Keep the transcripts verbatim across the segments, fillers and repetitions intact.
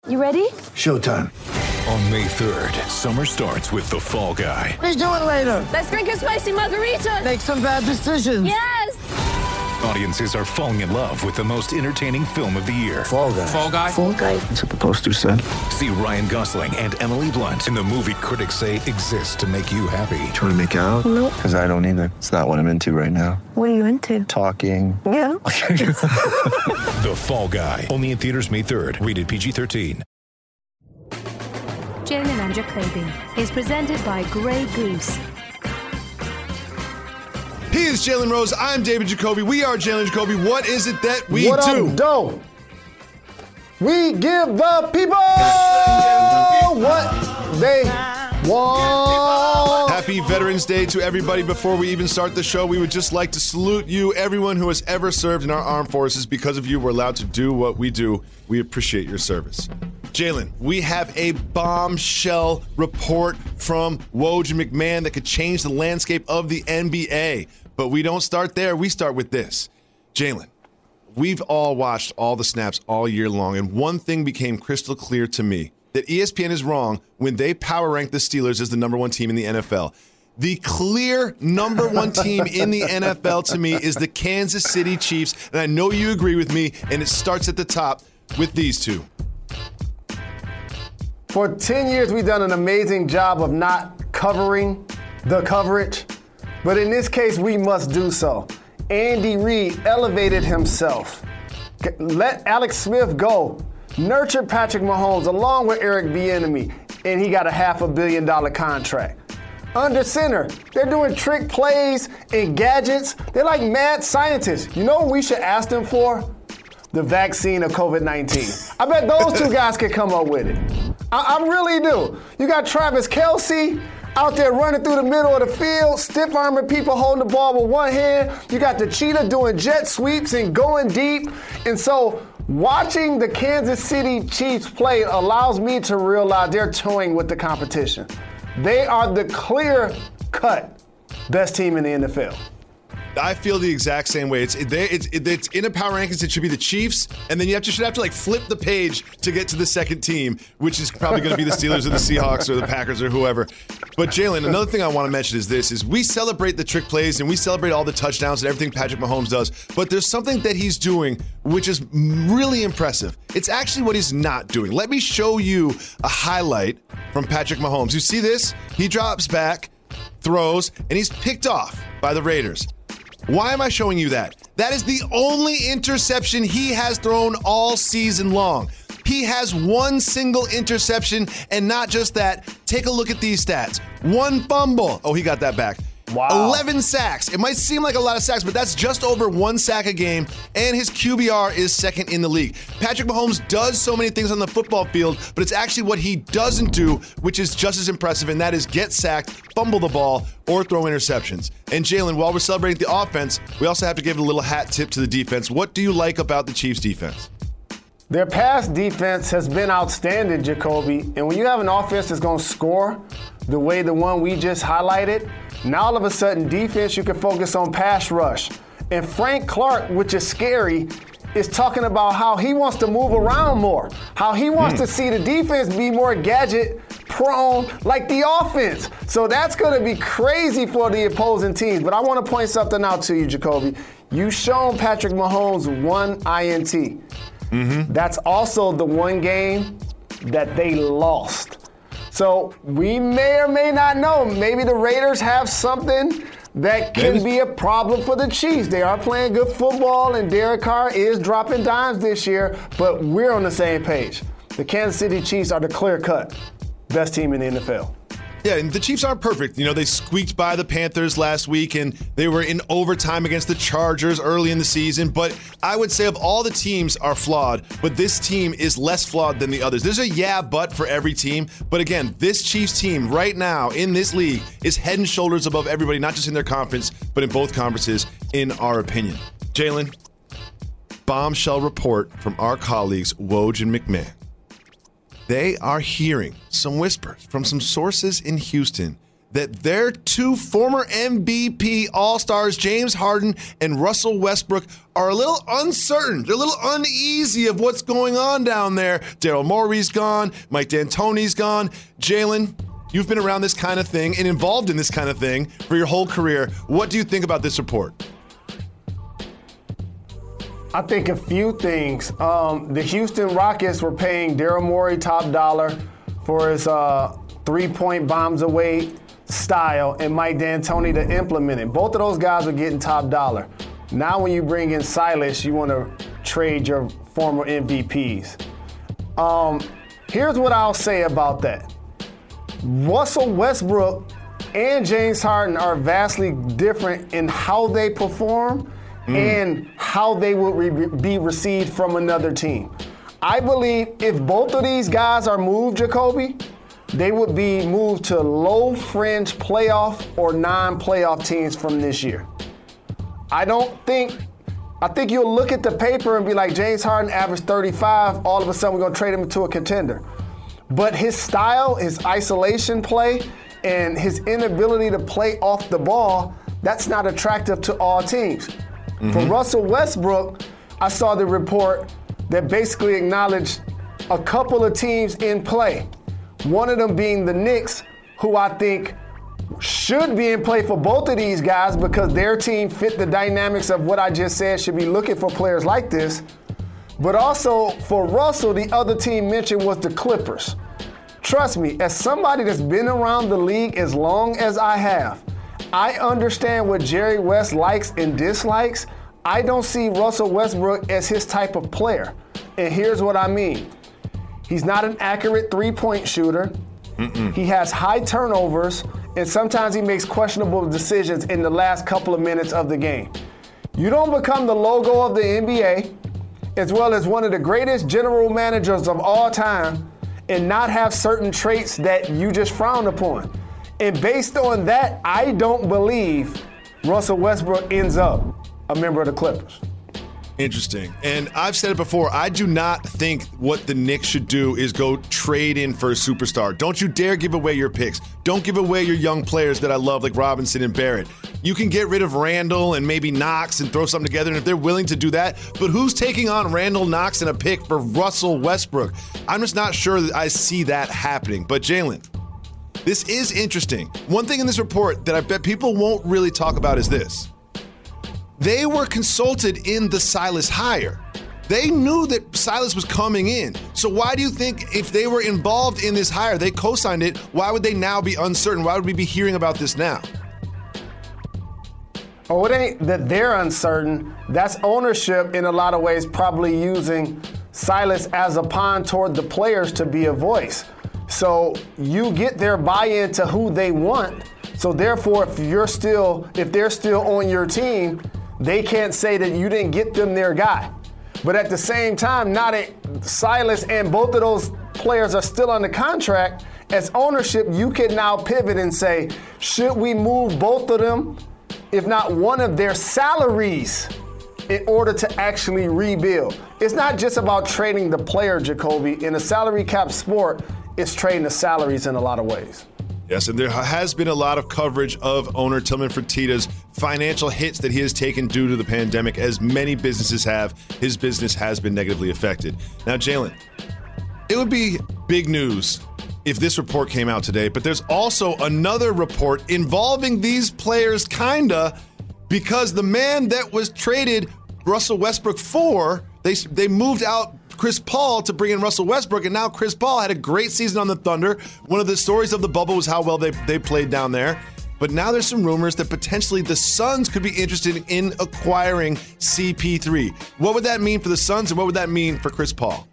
You ready? Showtime. On May third, summer starts with The Fall Guy. Let's do it later. Let's drink a spicy margarita. Make some bad decisions. Yes! Audiences are falling in love with the most entertaining film of the year. Fall Guy. Fall Guy? Fall Guy. That's what the poster said. See Ryan Gosling and Emily Blunt in the movie critics say exists to make you happy. Trying to make it out? Nope. Because I don't either. It's not what I'm into right now. What are you into? Talking. Yeah. The Fall Guy. Only in theaters May third. Rated P G thirteen. Jalen and Jacoby is presented by Grey Goose. He is Jalen Rose. I'm David Jacoby. We are Jalen Jacoby. What is it that we what do? Up, doe? We give the people what they want. Happy Veterans Day to everybody. Before we even start the show, we would just like to salute you, everyone who has ever served in our armed forces. Because of you, we're allowed to do what we do. We appreciate your service. Jalen, we have a bombshell report from Woj and McMahon that could change the landscape of the N B A. But we don't start there. We start with this. Jalen, we've all watched all the snaps all year long, and one thing became crystal clear to me, that E S P N is wrong when they power rank the Steelers as the number one team in the N F L. The clear number one team in the N F L to me is the Kansas City Chiefs, and I know you agree with me, and it starts at the top with these two. For ten years, we've done an amazing job of not covering the coverage, but in this case, we must do so. Andy Reid elevated himself. Let Alex Smith go. Nurtured Patrick Mahomes along with Eric Bieniemy, and he got a half a billion dollar contract. Under center, they're doing trick plays and gadgets. They're like mad scientists. You know what we should ask them for? The vaccine of covid nineteen. I bet those two guys could come up with it. I, I really do. You got Travis Kelce out there running through the middle of the field, stiff arming people, holding the ball with one hand. You got the cheetah doing jet sweeps and going deep. And so watching the Kansas City Chiefs play allows me to realize they're toying with the competition. They are the clear-cut best team in the N F L. I feel the exact same way. It's it, it's it, it's in a power rankings. It should be the Chiefs, and then you have to should have to like flip the page to get to the second team, which is probably going to be the Steelers or the Seahawks or the Packers or whoever. But Jalen, another thing I want to mention is this: is we celebrate the trick plays and we celebrate all the touchdowns and everything Patrick Mahomes does. But there's something that he's doing which is really impressive. It's actually what he's not doing. Let me show you a highlight from Patrick Mahomes. You see this? He drops back, throws, and he's picked off by the Raiders. Why am I showing you that? That is the only interception he has thrown all season long. He has one single interception, and not just that. Take a look at these stats. One fumble. Oh, he got that back. Wow. eleven sacks. It might seem like a lot of sacks, but that's just over one sack a game, and his Q B R is second in the league. Patrick Mahomes does so many things on the football field, but it's actually what he doesn't do, which is just as impressive, and that is get sacked, fumble the ball, or throw interceptions. And Jalen, while we're celebrating the offense, we also have to give a little hat tip to the defense. What do you like about the Chiefs' defense? Their pass defense has been outstanding, Jacoby. And when you have an offense that's going to score the way the one we just highlighted, now all of a sudden defense, you can focus on pass rush. And Frank Clark, which is scary, is talking about how he wants to move around more, how he wants mm. to see the defense be more gadget prone like the offense. So that's going to be crazy for the opposing teams. But I want to point something out to you, Jacoby. You've shown Patrick Mahomes one I N T. Mm-hmm. That's also the one game that they lost. So we may or may not know. Maybe the Raiders have something that can Maybe. be a problem for the Chiefs. They are playing good football, and Derek Carr is dropping dimes this year, but we're on the same page. The Kansas City Chiefs are the clear-cut best team in the N F L. Yeah, and the Chiefs aren't perfect. You know, they squeaked by the Panthers last week, and they were in overtime against the Chargers early in the season. But I would say of all the teams are flawed, but this team is less flawed than the others. There's a yeah, but for every team. But again, this Chiefs team right now in this league is head and shoulders above everybody, not just in their conference, but in both conferences, in our opinion. Jalen, bombshell report from our colleagues, Woj and McMahon. They are hearing some whispers from some sources in Houston that their two former M V P All-Stars, James Harden and Russell Westbrook, are a little uncertain. They're a little uneasy of what's going on down there. Daryl Morey's gone. Mike D'Antoni's gone. Jalen, you've been around this kind of thing and involved in this kind of thing for your whole career. What do you think about this report? I think a few things. Um, the Houston Rockets were paying Daryl Morey top dollar for his uh, three-point bombs away style and Mike D'Antoni to implement it. Both of those guys are getting top dollar. Now when you bring in Silas, you want to trade your former M V Ps. Um, here's what I'll say about that. Russell Westbrook and James Harden are vastly different in how they perform Mm. and how they will re- be received from another team. I believe if both of these guys are moved, Jacoby, they would be moved to low fringe playoff or non-playoff teams from this year. I don't think, I think you'll look at the paper and be like, James Harden averaged thirty-five, all of a sudden we're going to trade him into a contender. But his style, his isolation play, and his inability to play off the ball, that's not attractive to all teams. Mm-hmm. For Russell Westbrook, I saw the report that basically acknowledged a couple of teams in play. One of them being the Knicks, who I think should be in play for both of these guys because their team fit the dynamics of what I just said, should be looking for players like this. But also for Russell, the other team mentioned was the Clippers. Trust me, as somebody that's been around the league as long as I have, I understand what Jerry West likes and dislikes. I don't see Russell Westbrook as his type of player. And here's what I mean. He's not an accurate three-point shooter. Mm-mm. He has high turnovers, and sometimes he makes questionable decisions in the last couple of minutes of the game. You don't become the logo of the N B A, as well as one of the greatest general managers of all time, and not have certain traits that you just frown upon. And based on that, I don't believe Russell Westbrook ends up a member of the Clippers. Interesting. And I've said it before, I do not think what the Knicks should do is go trade in for a superstar. Don't you dare give away your picks. Don't give away your young players that I love like Robinson and Barrett. You can get rid of Randall and maybe Knox and throw something together, and if they're willing to do that, but who's taking on Randall, Knox, and a pick for Russell Westbrook? I'm just not sure that I see that happening. But Jalen, this is interesting. One thing in this report that I bet people won't really talk about is this. They were consulted in the Silas hire. They knew that Silas was coming in. So why do you think if they were involved in this hire, they co-signed it, why would they now be uncertain? Why would we be hearing about this now? Oh, it ain't that they're uncertain. That's ownership in a lot of ways probably using Silas as a pawn toward the players to be a voice. So you get their buy-in to who they want. So therefore, if you're still, if they're still on your team, they can't say that you didn't get them their guy. But at the same time, not a, Silas and both of those players are still under contract. As ownership, you can now pivot and say, should we move both of them, if not one of their salaries, in order to actually rebuild? It's not just about trading the player, Jacoby. In a salary cap sport, it's trading the salaries in a lot of ways. Yes, and there has been a lot of coverage of owner Tillman Fertitta's financial hits that he has taken due to the pandemic. As many businesses have, his business has been negatively affected. Now, Jalen, it would be big news if this report came out today, but there's also another report involving these players, kinda, because the man that was traded Russell Westbrook for, they they moved out Chris Paul to bring in Russell Westbrook, and now Chris Paul had a great season on the Thunder. One of the stories of the bubble was how well they, they played down there. But now there's some rumors that potentially the Suns could be interested in acquiring C P three. What would that mean for the Suns, and what would that mean for Chris Paul?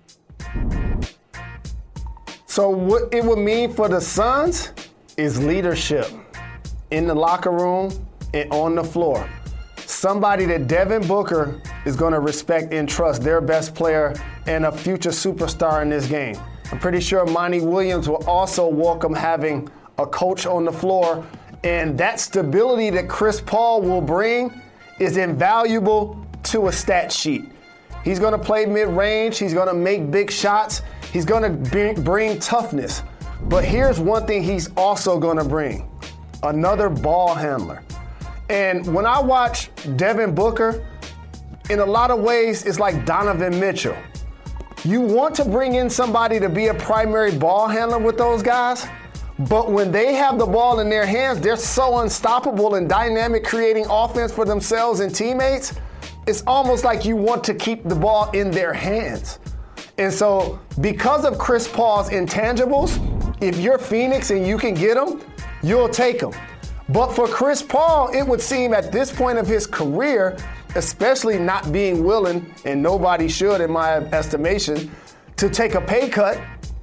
So what it would mean for the Suns is leadership in the locker room and on the floor. Somebody that Devin Booker is going to respect and trust, their best player and a future superstar in this game. I'm pretty sure Monty Williams will also welcome having a coach on the floor, and that stability that Chris Paul will bring is invaluable to a stat sheet. He's going to play mid-range. He's going to make big shots. He's going to bring toughness. But here's one thing he's also going to bring. another ball handler. And when I watch Devin Booker, in a lot of ways, it's like Donovan Mitchell. You want to bring in somebody to be a primary ball handler with those guys, but when they have the ball in their hands, they're so unstoppable and dynamic, creating offense for themselves and teammates. It's almost like you want to keep the ball in their hands. And so because of Chris Paul's intangibles, if you're Phoenix and you can get them, you'll take them. But for Chris Paul, it would seem at this point of his career, especially not being willing, and nobody should in my estimation, to take a pay cut,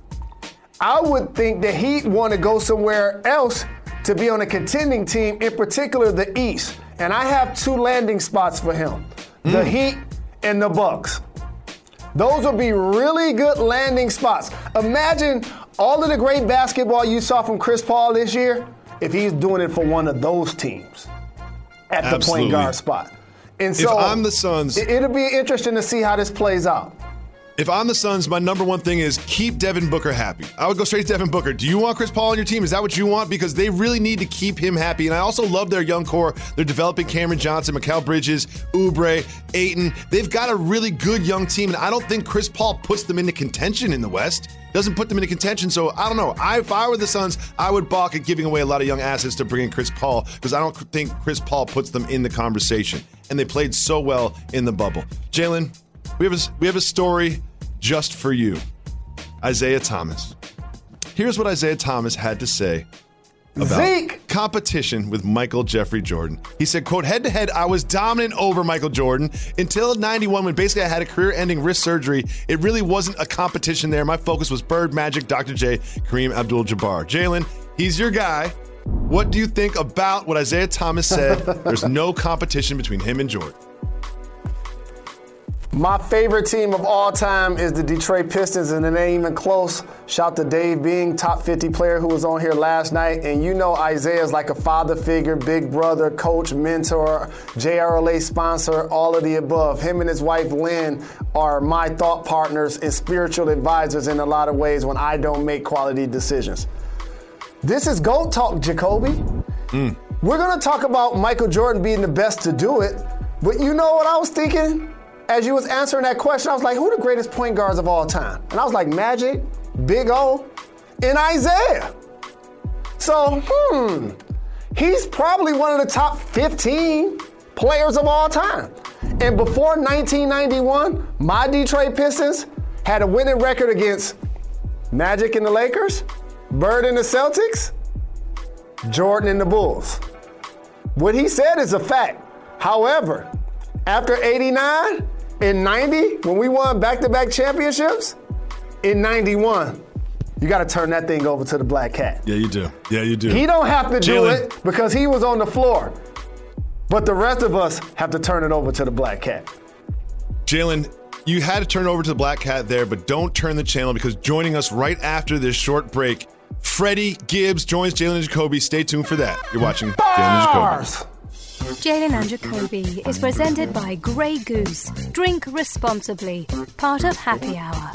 I would think that he'd want to go somewhere else to be on a contending team, in particular the East. And I have two landing spots for him, mm. the Heat and the Bucks. Those would be really good landing spots. Imagine all of the great basketball you saw from Chris Paul this year if he's doing it for one of those teams at the Absolutely. point guard spot. And so if I'm the Suns, it, it'll be interesting to see how this plays out. If I'm the Suns, my number one thing is keep Devin Booker happy. I would go straight to Devin Booker. Do you want Chris Paul on your team? Is that what you want? Because they really need to keep him happy. And I also love their young core. They're developing Cameron Johnson, Mikal Bridges, Oubre, Ayton. They've got a really good young team, and I don't think Chris Paul puts them into contention in the West. Doesn't put them into contention. So I don't know. I, if I were the Suns, I would balk at giving away a lot of young assets to bring in Chris Paul, because I don't think Chris Paul puts them in the conversation. And they played so well in the bubble. Jalen, we have a, we have a story just for you. Isaiah Thomas. Here's what Isaiah Thomas had to say about Zeke. competition with Michael Jeffrey Jordan. He said, quote, head to head, I was dominant over Michael Jordan until ninety-one, when basically I had a career-ending wrist surgery. It really wasn't a competition there. My focus was Bird, Magic, Doctor J, Kareem Abdul-Jabbar. Jalen, he's your guy. What do you think about what Isaiah Thomas said? There's no competition between him and Jordan. My favorite team of all time is the Detroit Pistons, and it ain't even close. Shout to Dave Bing, top fifty player who was on here last night. And you know Isaiah's like a father figure, big brother, coach, mentor, J R L A sponsor, all of the above. Him and his wife, Lynn, are my thought partners and spiritual advisors in a lot of ways when I don't make quality decisions. This is GOAT talk, Jacoby. Mm. We're going to talk about Michael Jordan being the best to do it, but you know what I was thinking? As you was answering that question, I was like, who are the greatest point guards of all time? And I was like, Magic, Big O, and Isaiah. So, hmm, he's probably one of the top fifteen players of all time. And before nineteen ninety-one, my Detroit Pistons had a winning record against Magic and the Lakers, Bird and the Celtics, Jordan and the Bulls. What he said is a fact. However, after eighty-nine, in ninety, when we won back-to-back championships, in ninety-one, you got to turn that thing over to the Black Cat. Yeah, you do. Yeah, you do. He don't have to do Jalen. it because he was on the floor. But the rest of us have to turn it over to the Black Cat. Jalen, you had to turn over to the Black Cat there, but don't turn the channel, because joining us right after this short break, Freddie Gibbs joins Jalen and Jacoby. Stay tuned for that. You're watching Jalen and Jacoby. Jalen and Jacoby is presented by Grey Goose. Drink responsibly. Part of Happy Hour.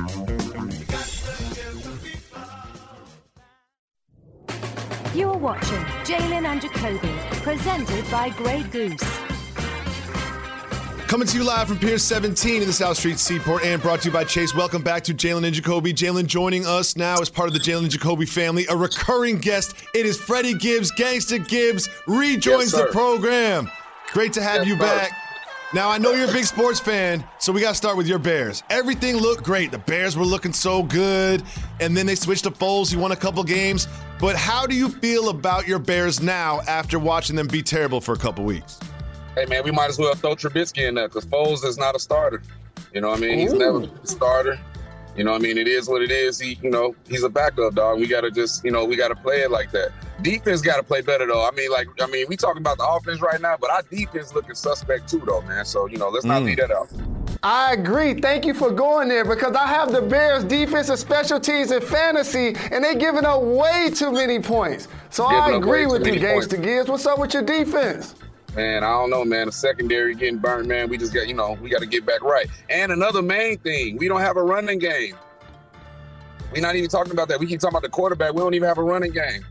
You're watching Jalen and Jacoby, presented by Grey Goose. Coming to you live from Pier seventeen in the South Street Seaport, and brought to you by Chase. Welcome back to Jalen and Jacoby. Jalen joining us now as part of the Jalen and Jacoby family, a recurring guest. It is Freddie Gibbs. Gangsta Gibbs rejoins yes, the program. Great to have yes, you sir. back. Now, I know you're a big sports fan, so we got to start with your Bears. Everything looked great. The Bears were looking so good, and then they switched to Foles. He won a couple games. But how do you feel about your Bears now after watching them be terrible for a couple weeks? Hey, man, we might as well throw Trubisky in there, because Foles is not a starter. You know what I mean? He's Ooh. never been a starter. You know what I mean? It is what it is. He, you know, he's a backup, dog. We got to just, you know, we got to play it like that. Defense got to play better, though. I mean, like, I mean, we talking about the offense right now, but our defense looking suspect too, though, man. So, you know, let's not Mm. leave that out. I agree. Thank you for going there, because I have the Bears defense and special teams and fantasy, and they giving up way too many points. So Giving I up agree way with too you, many Gangsta Gibbs. What's up with your defense? Man, I don't know, man. The secondary getting burnt, man. We just got, you know, we got to get back right. And another main thing, we don't have a running game. We're not even talking about that. We keep talking about the quarterback. We don't even have a running game.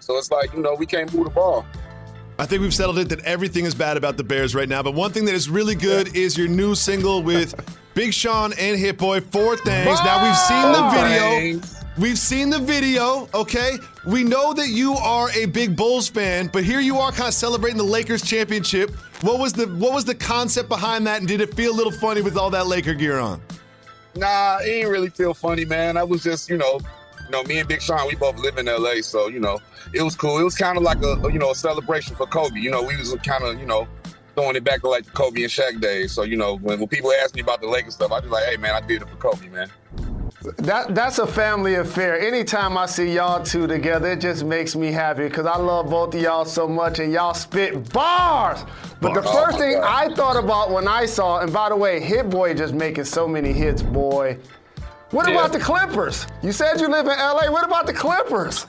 So it's like, you know, we can't move the ball. I think we've settled it that everything is bad about the Bears right now. But one thing that is really good is your new single with Big Sean and Hit Boy, Four Things. Now, we've seen the video. We've seen the video, okay? We know that you are a big Bulls fan, but here you are kind of celebrating the Lakers championship. What was the what was the concept behind that, and did it feel a little funny with all that Laker gear on? Nah, it didn't really feel funny, man. I was just, you know, you know, me and Big Sean, we both live in L A, so, you know, it was cool. It was kind of like a, you know, a celebration for Kobe. You know, we was kind of, you know, throwing it back to like the Kobe and Shaq days. So, you know, when, when people ask me about the Lakers stuff, I just like, hey, man, I did it for Kobe, man. That That's a family affair. Anytime I see y'all two together, it just makes me happy because I love both of y'all so much and y'all spit bars. But the Oh, first thing God. I thought about when I saw, and by the way, Hit Boy just making so many hits, boy. What Yeah. about the Clippers? You said you live in L A. What about the Clippers?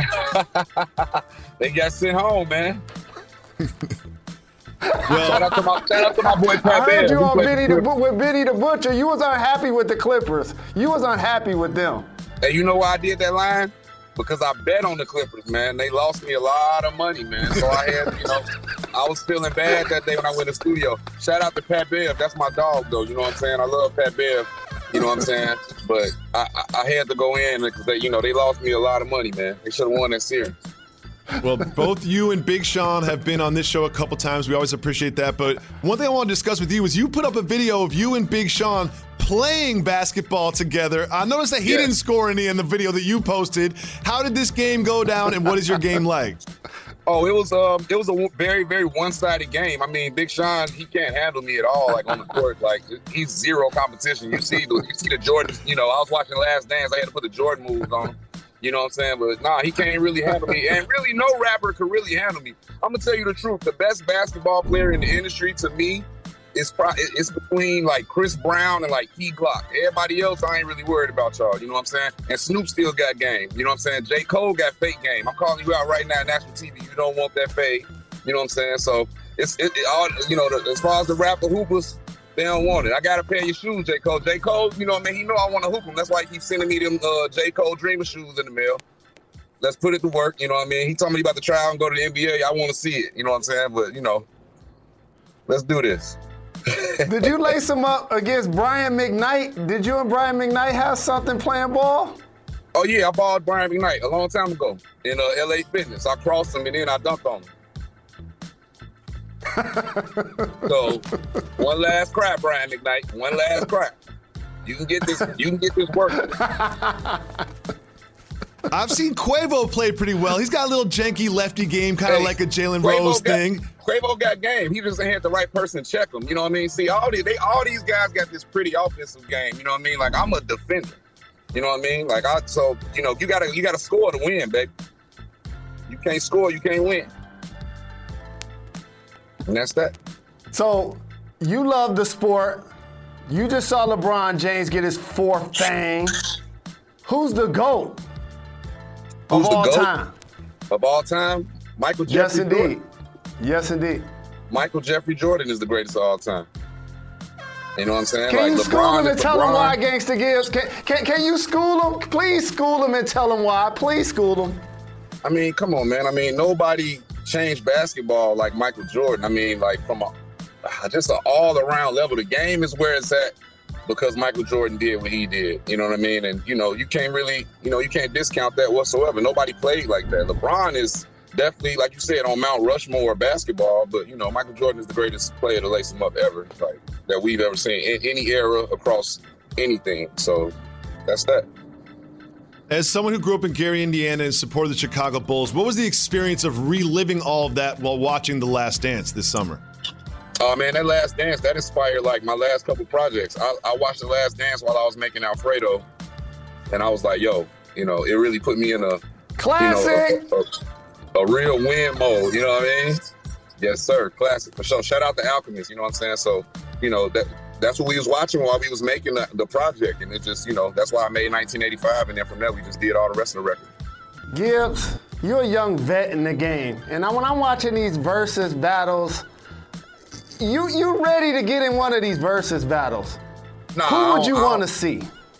They got sent home, man. Well, Shout out to my, shout out to my boy I Pat heard Bear. you He on played Benny for the, the Bu- with Benny the Butcher. You was unhappy with the Clippers. You was unhappy with them. Hey, you know why I did that line? Because I bet on the Clippers, man. They lost me a lot of money, man. So I had, you know, I was feeling bad that day when I went to the studio. Shout out to Pat Bev. That's my dog, though. You know what I'm saying? I love Pat Bev. You know what I'm saying? But I, I, I had to go in because, they, you know, they lost me a lot of money, man. They should have won that series. well, both you and Big Sean have been on this show a couple times. We always appreciate that. But one thing I want to discuss with you is you put up a video of you and Big Sean playing basketball together. I noticed that he Yes. didn't score any in the video that you posted. How did this game go down, and what is your game like? Oh, it was um, it was a very, very one-sided game. I mean, Big Sean, he can't handle me at all. Like on the court, like he's zero competition. You see, the, you see the Jordan. You know, I was watching Last Dance. I had to put the Jordan moves on him. You know what I'm saying? But nah, he can't really handle me. And really, no rapper could really handle me. I'm gonna tell you the truth. The best basketball player in the industry, to me, is pro- it's between like Chris Brown and like Key Glock. Everybody else, I ain't really worried about y'all. You know what I'm saying? And Snoop still got game. You know what I'm saying? J. Cole got fake game. I'm calling you out right now, national T V. You don't want that fade. You know what I'm saying? So it's it, it all. You know, the, as far as the rapper hoopers, they don't want it. I got a pair of your shoes, J. Cole. J. Cole, you know what I mean? He know I want to hoop him. That's why he keeps sending me them uh, J. Cole Dreamer shoes in the mail. Let's put it to work. You know what I mean? He told me about to try out and go to the N B A. I want to see it. You know what I'm saying? But, you know, let's do this. Did you lace him up against Brian McKnight? Did you and Brian McKnight have something playing ball? Oh, yeah, I balled Brian McKnight a long time ago in uh, L A Fitness. I crossed him and then I dunked on him. So, one last cry, Brian McKnight. One last cry. You can get this. You can get this work. I've seen Quavo play pretty well. He's got a little janky lefty game, kind of Hey, like a Jalen Quavo Rose got- thing. Quavo got game. He just had the right person check him. You know what I mean? See, all these they all these guys got this pretty offensive game. You know what I mean? Like I'm a defender. You know what I mean? Like I so you know you gotta you gotta score to win, baby. You can't score, you can't win. And that's that. So you love the sport. You just saw LeBron James get his fourth thing. Who's the GOAT Who's of the all GOAT? time? Of all time, Michael Yes, Jeffrey indeed. Jordan. Yes, indeed. Michael Jeffrey Jordan is the greatest of all time. You know what I'm saying? Can like you LeBron school him is and tell him LeBron. why, Gangsta Gibbs? Can, can, can you school him? Please school him and tell him why. Please school him. I mean, come on, man. I mean, nobody changed basketball like Michael Jordan. I mean, like from a just an all-around level. The game is where it's at because Michael Jordan did what he did. You know what I mean? And, you know, you can't really, you know, you can't discount that whatsoever. Nobody played like that. LeBron is definitely, like you said, on Mount Rushmore of basketball, but, you know, Michael Jordan is the greatest player to lace him up ever, like, that we've ever seen in any era across anything. So that's that. As someone who grew up in Gary, Indiana and supported the Chicago Bulls, what was the experience of reliving all of that while watching The Last Dance this summer? Oh, man, that Last Dance, that inspired, like, my last couple projects. I, I watched The Last Dance while I was making Alfredo, and I was like, yo, you know, it really put me in a, Classic. you know, a, a, a real win mode, you know what I mean? Yes, sir, classic, for sure. Shout out to Alchemist, you know what I'm saying? So, you know, that that's what we was watching while we was making the, the project, and it just, you know, that's why I made nineteen eighty-five, and then from there, we just did all the rest of the record. Gibbs, you're a young vet in the game. And I, when I'm watching these versus battles, you you ready to get in one of these versus battles. Nah, Who I would you don't- I want to don't- see?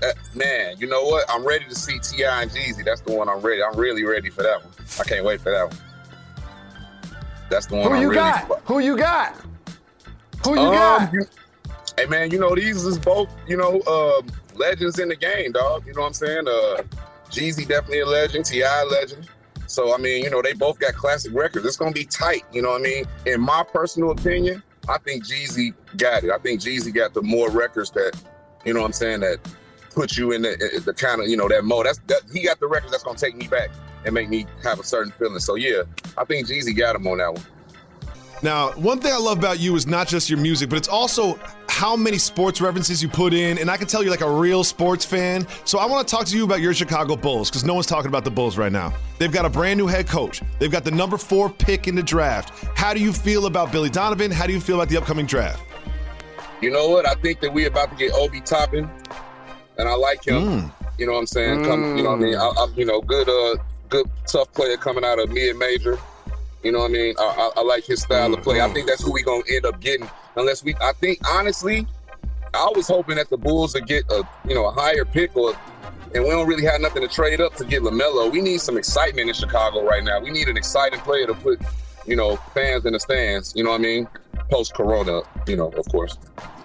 uh, man, you know what? I'm ready to see T I and Jeezy. That's the one I'm ready. I'm really ready for that one. I can't wait for that one. That's the one Who I'm you really got? for. Who you got? Who you um, got? You, hey, man, you know, these is both, you know, uh, legends in the game, dog. You know what I'm saying? Uh, Jeezy definitely a legend. T I a legend. So, I mean, you know, they both got classic records. It's going to be tight, you know what I mean? In my personal opinion, I think Jeezy got it. I think Jeezy got the more records that, you know what I'm saying, that put you in the, the kind of, you know, that mode. That's that, he got the records that's going to take me back and make me have a certain feeling. So, yeah, I think Jeezy got him on that one. Now, one thing I love about you is not just your music, but it's also how many sports references you put in. And I can tell you're like a real sports fan. So I want to talk to you about your Chicago Bulls, because no one's talking about the Bulls right now. They've got a brand new head coach. They've got the number four pick in the draft. How do you feel about Billy Donovan? How do you feel about the upcoming draft? You know what? I think that we're about to get Obi Toppin, and I like him. Mm. You know what I'm saying? Mm. Come, you know what I mean? I, I, you know, good, uh, good, tough player coming out of mid-major. You know what I mean? I, I, I like his style mm-hmm. of play. I think that's who we're going to end up getting. Unless we, I think, honestly, I was hoping that the Bulls would get a, you know, a higher pick, or, and we don't really have nothing to trade up to get LaMelo. We need some excitement in Chicago right now. We need an exciting player to put, you know, fans in the stands. You know what I mean? Post-Corona, you know, of course.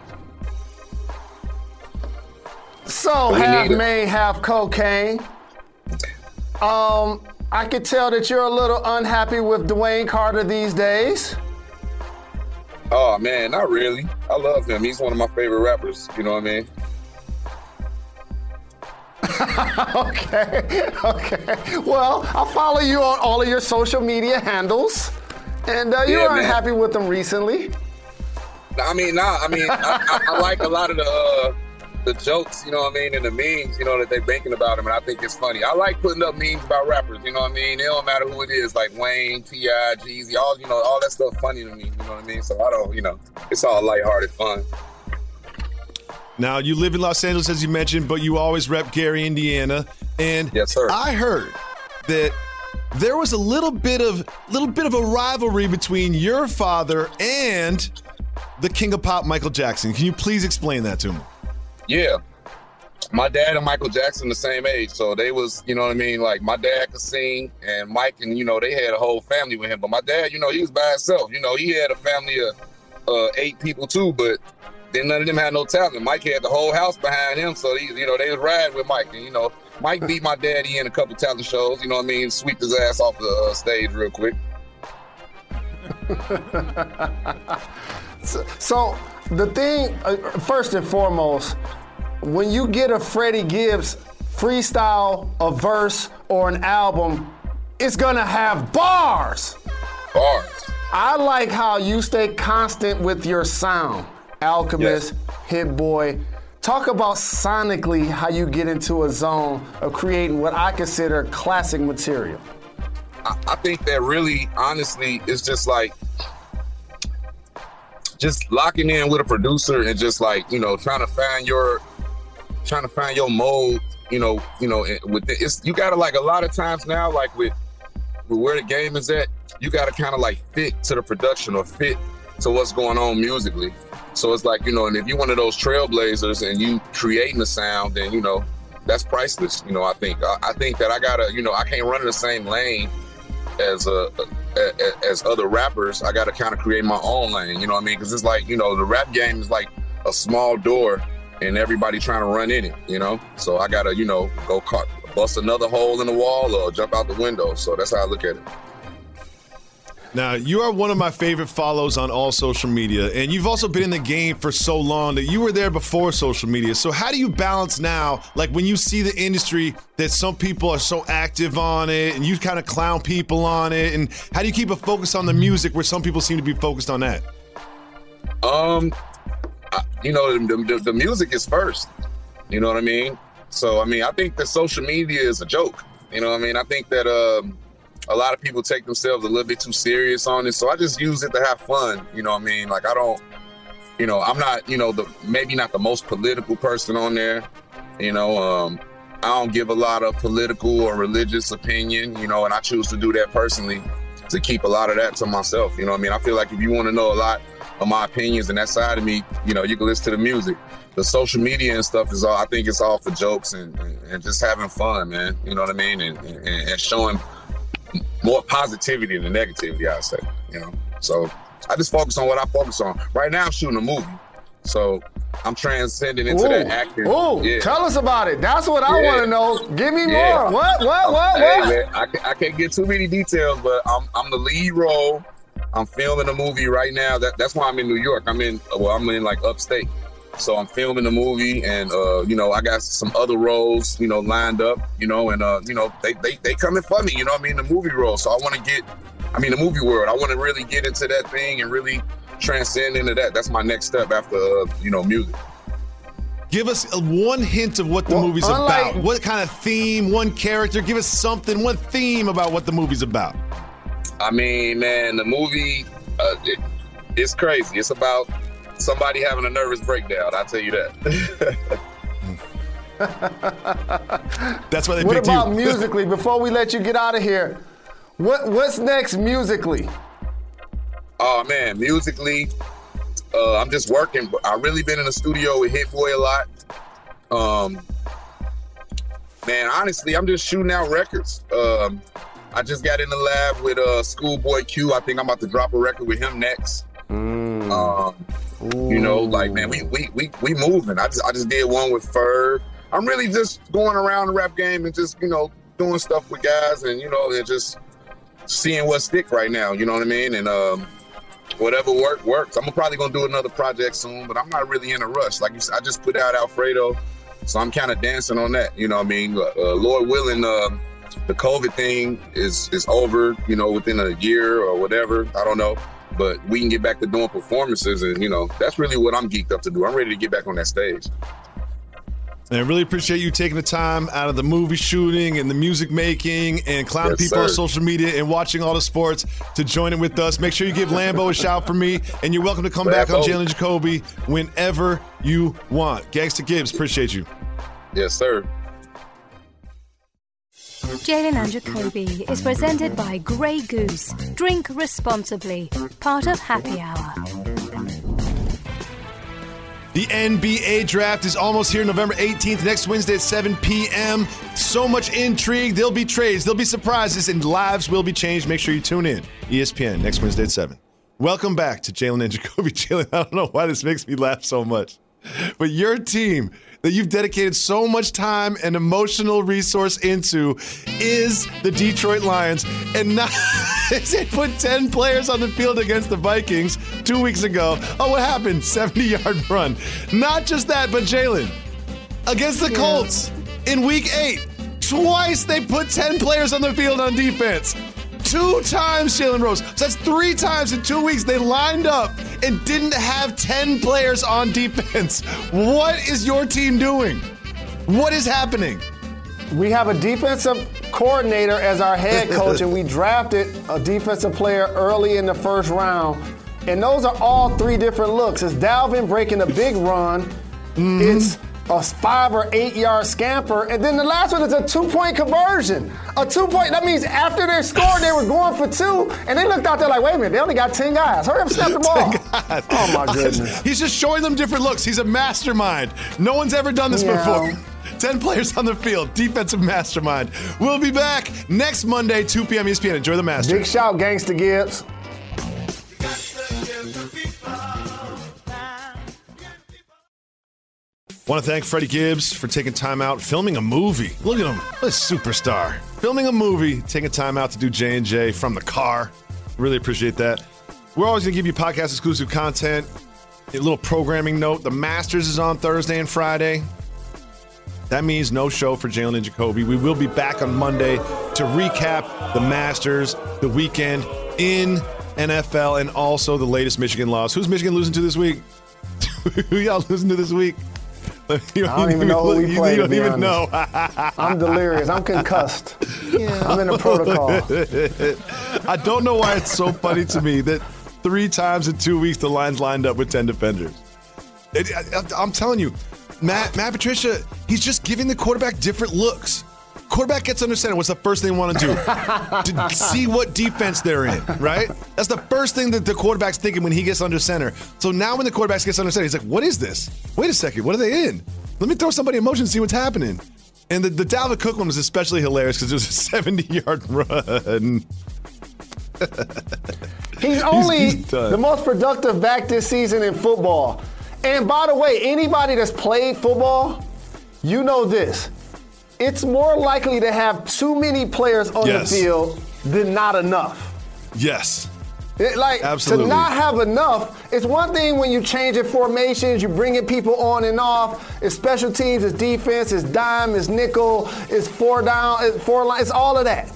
So, half May, half cocaine. Um... I could tell that you're a little unhappy with Dwayne Carter these days. Oh, man, not really. I love him. He's one of my favorite rappers. You know what I mean? okay, okay. Well, I'll follow you on all of your social media handles. And uh, you yeah, were unhappy with him recently. I mean, nah, I mean, I, I, I like a lot of the... Uh, the jokes, you know what I mean, and the memes, you know, that they're banking about him, and I think it's funny. I like putting up memes about rappers, you know what I mean? It don't matter who it is, like Wayne, T I, Jeezy, all, you know, all that stuff funny to me, you know what I mean? So I don't, you know, it's all lighthearted fun. Now, you live in Los Angeles, as you mentioned, but you always rep Gary, Indiana, and yes, sir. I heard that there was a little bit of little bit of a rivalry between your father and the King of Pop, Michael Jackson. Can you please explain that to me? Yeah. My dad and Michael Jackson the same age, so they was, you know what I mean, like my dad could sing, and Mike, and you know, they had a whole family with him, but my dad, you know, he was by himself. You know, he had a family of uh, eight people too, but then none of them had no talent. Mike had the whole house behind him, so, he, you know, they was riding with Mike, and, you know, Mike beat my daddy in a couple talent shows, you know what I mean, sweeped his ass off the uh, stage real quick. so, so the thing, uh, first and foremost, when you get a Freddie Gibbs freestyle, a verse, or an album, it's gonna have bars. Bars. I like how you stay constant with your sound. Alchemist, yes. Hit Boy. Talk about sonically how you get into a zone of creating what I consider classic material. I, I think that really, honestly, it's just like, just locking in with a producer and just like, you know, trying to find your, trying to find your mode, you know, you know, with the, it's, you gotta like a lot of times now, like with, with where the game is at, you gotta kind of like fit to the production or fit to what's going on musically. So it's like, you know, and if you're one of those trailblazers and you creating the sound, then, you know, that's priceless. You know, I think, I, I think that I gotta, you know, I can't run in the same lane as uh, as other rappers. I gotta kind of create my own lane, you know what I mean? Because it's like, you know, the rap game is like a small door and everybody trying to run in it, you know? So I gotta, you know, go cut, bust another hole in the wall or jump out the window. So that's how I look at it. Now, you are one of my favorite follows on all social media, and you've also been in the game for so long that you were there before social media. So how do you balance now, like when you see the industry that some people are so active on it and you kind of clown people on it, and how do you keep a focus on the music where some people seem to be focused on that? Um, I, you know, the, the, the music is first, you know what I mean? So, I mean, I think that social media is a joke, you know what I mean? I think that, um, a lot of people take themselves a little bit too serious on it. So I just use it to have fun. You know what I mean? Like I don't, you know, I'm not, you know, the maybe not the most political person on there. You know, um, I don't give a lot of political or religious opinion, you know, and I choose to do that personally to keep a lot of that to myself. You know what I mean? I feel like if you want to know a lot of my opinions and that side of me, you know, you can listen to the music. The social media and stuff is all, I think it's all for jokes and, and, and just having fun, man. You know what I mean? And, and, and showing more positivity than negativity, I'd say, you know? So I just focus on what I focus on. Right now I'm shooting a movie. So I'm transcending into Ooh, that acting. Ooh, yeah. Tell us about it. That's what I Yeah. want to know. Give me Yeah. more. What, what, what, Hey, what? man, I, can't- I can't get too many details, but I'm I'm the lead role. I'm filming a movie right now. That that's why I'm in New York. I'm in well, I'm in like upstate. So I'm filming the movie, and uh, you know, I got some other roles, you know, lined up, you know, and uh, you know, they they they coming for me, you know what I mean, the movie role. So I want to get, I mean, the movie world. I want to really get into that thing and really transcend into that. That's my next step after uh, you know, music. Give us a, one hint of what the Well, movie's unlike- about. What kind of theme, one character? Give us something, one theme about what the movie's about. I mean, man, the movie, uh, it, it's crazy. It's about somebody having a nervous breakdown. I'll tell you that. That's why they What picked about you. musically? Before we let you get out of here, what what's next musically? Oh man, musically, uh, I'm just working. I've really been in the studio with Hit Boy a lot. Um, man, honestly, I'm just shooting out records. Um, I just got in the lab with uh, Schoolboy Q. I think I'm about to drop a record with him next. Mm. Um, you know, like man, we we we we moving. I just I just did one with Ferg. I'm really just going around the rap game and just you know doing stuff with guys and you know and just seeing what stick right now. You know what I mean? And um, whatever work works. I'm probably gonna do another project soon, but I'm not really in a rush. Like you said, I just put out Alfredo, so I'm kind of dancing on that. You know what I mean? Uh, Lord willing, uh, the COVID thing is is over. You know, within a year or whatever. I don't know. But we can get back to doing performances, and you know that's really what I'm geeked up to do. I'm ready to get back on that stage. And I really appreciate you taking the time out of the movie shooting and the music making and clowning Yes, people on sir. social media and watching all the sports to join in with us. Make sure you give Lambo a shout for me, and you're welcome to come back on Lambo. Jalen Jacoby whenever you want. Gangsta Gibbs, appreciate you. Yes, sir. Jalen and Jacoby is presented by Grey Goose. Drink responsibly. Part of Happy Hour. The N B A draft is almost here, November eighteenth, next Wednesday at seven p.m. So much intrigue. There'll be trades, there'll be surprises, and lives will be changed. Make sure you tune in. E S P N, next Wednesday at seven. Welcome back to Jalen and Jacoby. Jalen, I don't know why this makes me laugh so much, but your team that you've dedicated so much time and emotional resource into is the Detroit Lions. And now they put ten players on the field against the Vikings two weeks ago. Oh, what happened? seventy-yard run. Not just that, but Jalen, against the Colts in week eight, twice they put ten players on the field on defense. Two times, Jalen Rose. So that's three times in two weeks they lined up and didn't have ten players on defense. What is your team doing? What is happening? We have a defensive coordinator as our head coach, and we drafted a defensive player early in the first round. And those are all three different looks. It's Dalvin breaking a big run. Mm-hmm. It's a five or eight yard scamper. And then the last one is a two point conversion. A two point, that means after they scored, they were going for two. And they looked out there like, wait a minute, they only got ten guys. Hurry up, snap the ball. Oh, my goodness. He's just showing them different looks. He's a mastermind. No one's ever done this Yeah. before. ten players on the field, defensive mastermind. We'll be back next Monday, two p.m. E S P N. Enjoy the Masters. Big shout, Gangsta Gibbs. Want to thank Freddie Gibbs for taking time out, filming a movie. Look at him, what a superstar. Filming a movie, taking time out to do J and J from the car. Really appreciate that. We're always going to give you podcast exclusive content. A little programming note, the Masters is on Thursday and Friday. That means no show for Jalen and Jacoby. We will be back on Monday to recap the Masters, the weekend in N F L, and also the latest Michigan loss. Who's Michigan losing to this week? Who y'all losing to this week? You I don't even know who we you, play, you don't to be even honest. know. I'm delirious. I'm concussed. I'm in a protocol. I don't know why it's so funny to me that three times in two weeks the Lions lined up with ten defenders. It, I, I'm telling you, Matt, Matt Patricia, he's just giving the quarterback different looks. quarterback gets under center, what's the first thing they want to do? To see what defense they're in, right? That's the first thing that the quarterback's thinking when he gets under center. So now when the quarterback gets under center, he's like, what is this? Wait a second, what are they in? Let me throw somebody in motion and see what's happening. And the, the Dalvin Cook one was especially hilarious because it was a seventy-yard run. He's only he's, he's the most productive back this season in football. And by the way, anybody that's played football, you know this. It's more likely to have too many players on yes. the field than not enough. Yes. It, like, Absolutely. to not have enough, it's one thing when you change formations, you bringing people on and off. It's special teams, it's defense, it's dime, it's nickel, it's four down, it's four line, it's all of that.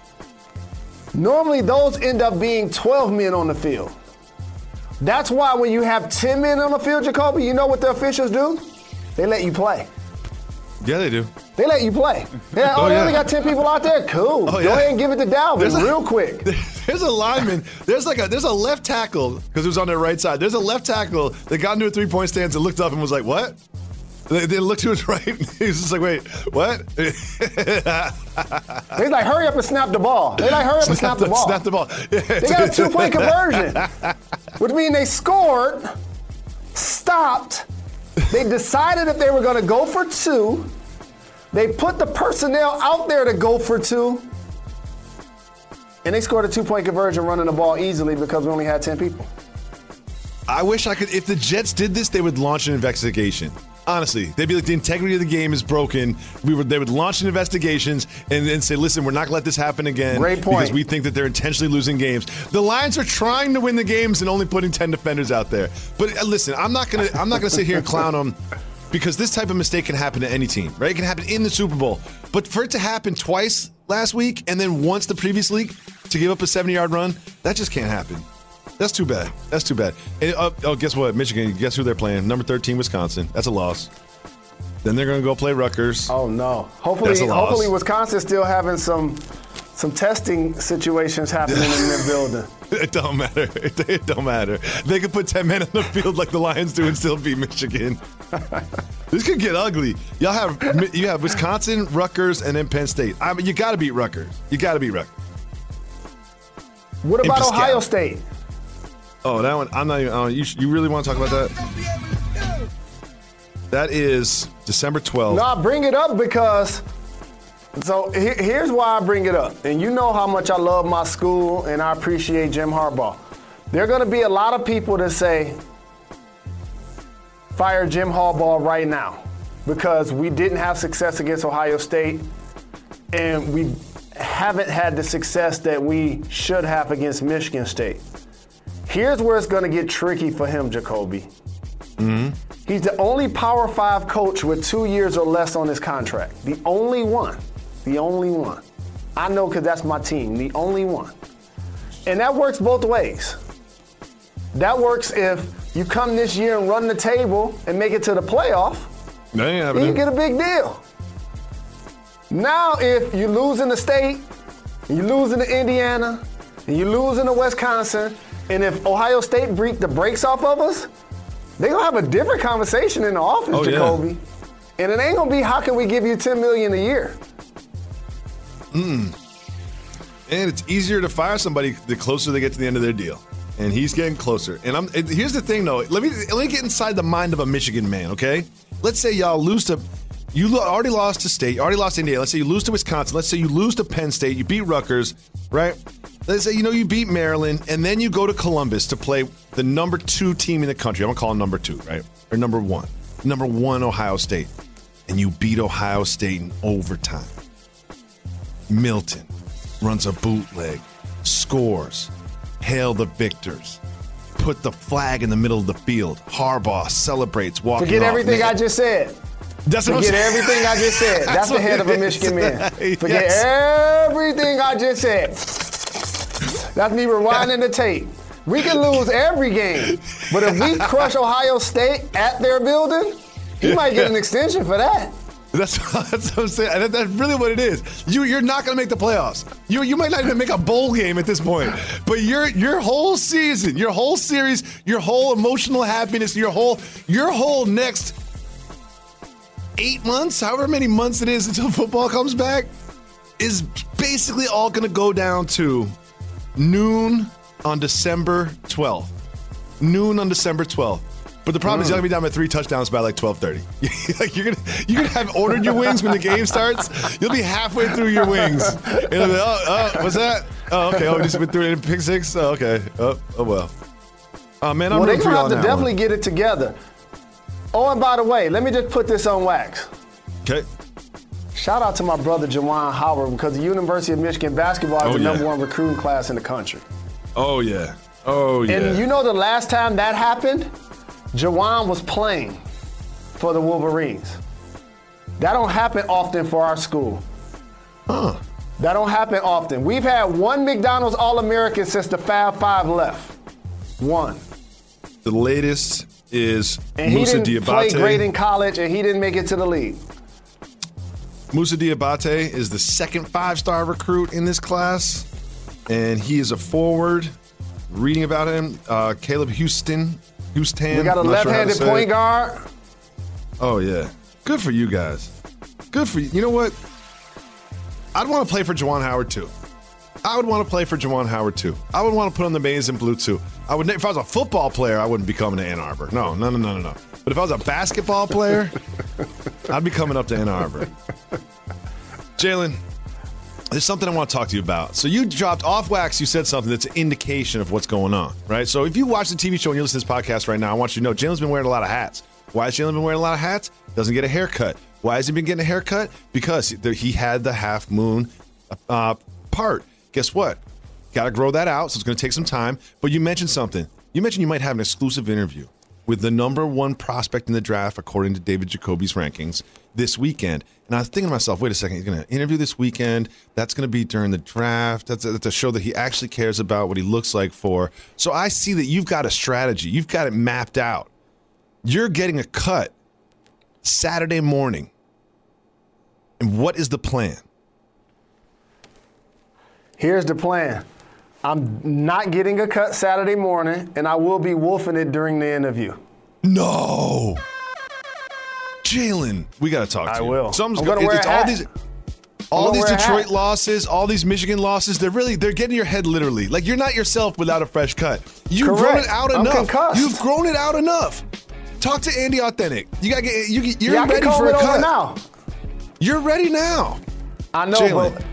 Normally, those end up being twelve men on the field. That's why when you have ten men on the field, Jacoby, you know what the officials do? They let you play. Yeah, they do. They let you play. They like, oh, oh, they yeah. only got ten people out there? Cool. Oh, Go yeah. ahead and give it to Dalvin There's a- real quick. There's a lineman. There's like a there's a left tackle because it was on their right side. There's a left tackle that got into a three-point stance and looked up and was like, "What?" They, they looked to his right. He's just like, "Wait, what?" They like, hurry up and snap the ball. They like, hurry up and snap the ball. Snap the ball. Yeah. They got a two-point conversion, which means they scored, stopped. They decided if they were going to go for two. They put the personnel out there to go for two. And they scored a two-point conversion running the ball easily because we only had ten people. I wish I could. If the Jets did this, they would launch an investigation. Honestly, they'd be like, the integrity of the game is broken. We would. They would launch an investigations and then say, listen, we're not going to let this happen again. Great point. Because we think that they're intentionally losing games. The Lions are trying to win the games and only putting ten defenders out there. But uh, listen, I'm not going to. I'm not going to sit here and clown them. Because this type of mistake can happen to any team, right? It can happen in the Super Bowl. But for it to happen twice last week and then once the previous week to give up a seventy-yard run, that just can't happen. That's too bad. That's too bad. And, uh, oh, guess what? Michigan, guess who they're playing? Number thirteen, Wisconsin. That's a loss. Then they're going to go play Rutgers. Oh, no. Hopefully, That's a loss. hopefully Wisconsin's still having some some testing situations happening in their building. It don't matter. It, it don't matter. They could put ten men on the field like the Lions do and still beat Michigan. This could get ugly. Y'all have you have Wisconsin, Rutgers, and then Penn State. I mean, you got to beat Rutgers. You got to beat Rutgers. What about Pascal. Ohio State? Oh, that one. I'm not even. Uh, you, you really want to talk about that? That is December twelfth. No, I bring it up because. So he, here's why I bring it up. And you know how much I love my school and I appreciate Jim Harbaugh. There are going to be a lot of people that say, fire Jim Harbaugh right now because we didn't have success against Ohio State and we haven't had the success that we should have against Michigan State. Here's where it's going to get tricky for him, Jacoby. Mm-hmm. He's the only Power Five coach with two years or less on his contract. The only one. The only one. I know because that's my team. The only one. And that works both ways. That works if you come this year and run the table and make it to the playoff. That ain't You happening. get a big deal. Now, if you lose in the state, and you lose in the Indiana, and you lose in the Wisconsin, and if Ohio State break the brakes off of us, they're going to have a different conversation in the offense, Oh, yeah. Jacoby. And it ain't going to be, how can we give you ten million dollars a year? And it's easier to fire somebody the closer they get to the end of their deal. And he's getting closer. And I'm. And here's the thing, though. Let me let me get inside the mind of a Michigan man, okay? Let's say y'all lose to. You lo- already lost to State. You already lost to Indiana. Let's say you lose to Wisconsin. Let's say you lose to Penn State. You beat Rutgers, right? Let's say you know you beat Maryland, and then you go to Columbus to play the number two team in the country. I'm gonna call them number two, right? Or number one. Number one, Ohio State, and you beat Ohio State in overtime. Milton runs a bootleg, scores, hail the victors, put the flag in the middle of the field. Harbaugh celebrates, walking Forget off. everything Man, I just said. That's what I'm Forget saying. everything I just said. That's, That's the what head of a it Michigan is. man. Forget Yes. everything I just said. That's me rewinding the tape. We can lose every game, but if we crush Ohio State at their building, he might get an extension for that. That's, that's what I'm saying. And that- that's really what it is. You, you're not going to make the playoffs. You, you might not even make a bowl game at this point. But your your whole season, your whole series, your whole emotional happiness, your whole your whole next eight months, however many months it is until football comes back, is basically all going to go down to noon on December twelfth. Noon on December twelfth. But the problem mm. is you're going to be down by three touchdowns by like twelve thirty. Like you're going to you're gonna have ordered your wings when the game starts. You'll be halfway through your wings. And you'll be, oh, oh, what's that? Oh, okay. Oh, we just went through it in pick six? Oh, okay. Oh, oh well. Oh, man, I'm well, rooting for they're y'all going to have to definitely one. get it together. Oh, and by the way, let me just put this on wax. Okay. Shout out to my brother, Juwan Howard, because the University of Michigan basketball is oh, the yeah. number one recruiting class in the country. Oh, yeah. Oh, yeah. And you know the last time that happened, Juwan was playing for the Wolverines. That don't happen often for our school. Huh. That don't happen often. We've had one McDonald's All-American since the Fab Five left. One. The latest is and Musa he didn't Diabate. play great in college, and he didn't make it to the league. Musa Diabate is the second five-star recruit in this class, and he is a forward. Reading about him, uh, Caleb Houston. Houston. We got a left-handed sure point guard. Oh, yeah. Good for you guys. Good for you. You know what? I'd want to play for Juwan Howard, too. I would want to play for Juwan Howard, too. I would want to put on the maize and blue, too. I would. If I was a football player, I wouldn't be coming to Ann Arbor. No, no, no, no, no, no. But if I was a basketball player, I'd be coming up to Ann Arbor. Jalen, there's something I want to talk to you about. So you dropped off wax. You said something that's an indication of what's going on, right? So if you watch the T V show and you listen to this podcast right now, I want you to know Jalen's been wearing a lot of hats. Why has Jalen been wearing a lot of hats? Doesn't get a haircut. Why has he been getting a haircut? Because he had the half moon uh, part. Guess what? Got to grow that out, so it's going to take some time. But you mentioned something. You mentioned you might have an exclusive interview with the number one prospect in the draft, according to David Jacoby's rankings, this weekend. And I was thinking to myself, wait a second, he's going to interview this weekend. That's going to be during the draft. That's a, that's a show that he actually cares about what he looks like for. So I see that you've got a strategy. You've got it mapped out. You're getting a cut Saturday morning. And what is the plan? Here's the plan. I'm not getting a cut Saturday morning, and I will be wolfing it during the interview. No. Jalen, we got to talk to I you. will. Something's I'm going to go- wear it's a all hat. these all these wear a Detroit hat. losses, all these Michigan losses, they're really they're getting your head literally. Like you're not yourself without a fresh cut. You've Correct. grown it out I'm enough. concussed. You've grown it out enough. Talk to Andy Authentic. You got to get you you're yeah, I ready can comb for it a over cut. now. You're ready now. I know, Jalen. but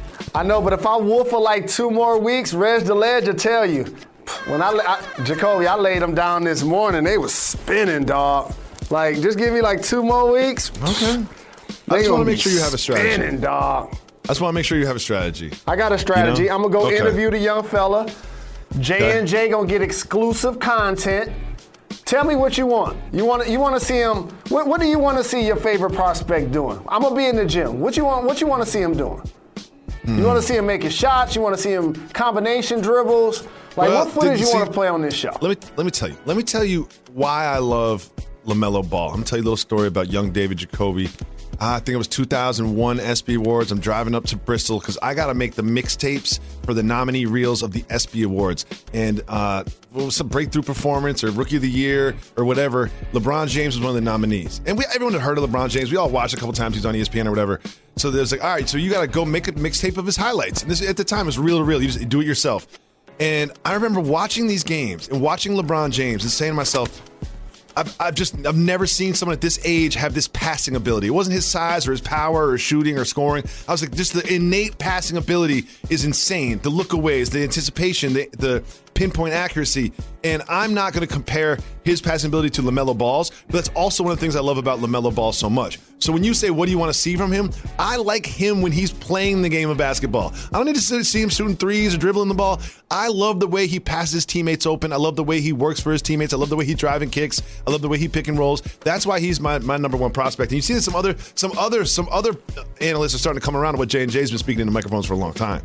I know, but if I wolf for like two more weeks, Reg DeLedge will tell you. When I, I Jacoby, I laid them down this morning. They was spinning, dog. Like, just give me like two more weeks. Okay. They I just want gonna to make be sure you have a strategy. Spinning, dog. I just want to make sure you have a strategy. I got a strategy. You know? I'm gonna go Okay. interview the young fella. J and J gonna get exclusive content. Tell me what you want. You want you want to see him? What, what do you want to see your favorite prospect doing? I'm gonna be in the gym. What you want? What you want to see him doing? You want to see him making shots? You want to see him combination dribbles? Like, Well, what footage did you you want see- to play on this show? Let me let me tell you. Let me tell you why I love LaMelo Ball. I'm gonna tell you a little story about young David Jacoby. Uh, I think it was two thousand one S B Awards. I'm driving up to Bristol because I got to make the mixtapes for the nominee reels of the S B Awards. And uh, what was some breakthrough performance or Rookie of the Year or whatever? LeBron James was one of the nominees. And we everyone had heard of LeBron James. We all watched a couple times. He's on E S P N or whatever. So there's like, all right, so you got to go make a mixtape of his highlights. And this at the time was reel to reel. You just do it yourself. And I remember watching these games and watching LeBron James and saying to myself, I've, I've just I've never seen someone at this age have this passing ability. It wasn't his size or his power or shooting or scoring. I was like, just the innate passing ability is insane. The lookaways, the anticipation, the, the pinpoint accuracy. And I'm not going to compare his passing ability to LaMelo Ball's, but that's also one of the things I love about LaMelo Ball so much. So when you say, what do you want to see from him? I like him when he's playing the game of basketball. I don't need to see him shooting threes or dribbling the ball. I love the way he passes his teammates open. I love the way he works for his teammates. I love the way he driving kicks. I love the way he pick and rolls. That's why he's my, my number one prospect. And you see that some other some other some other analysts are starting to come around to what J and J's been speaking into microphones for a long time.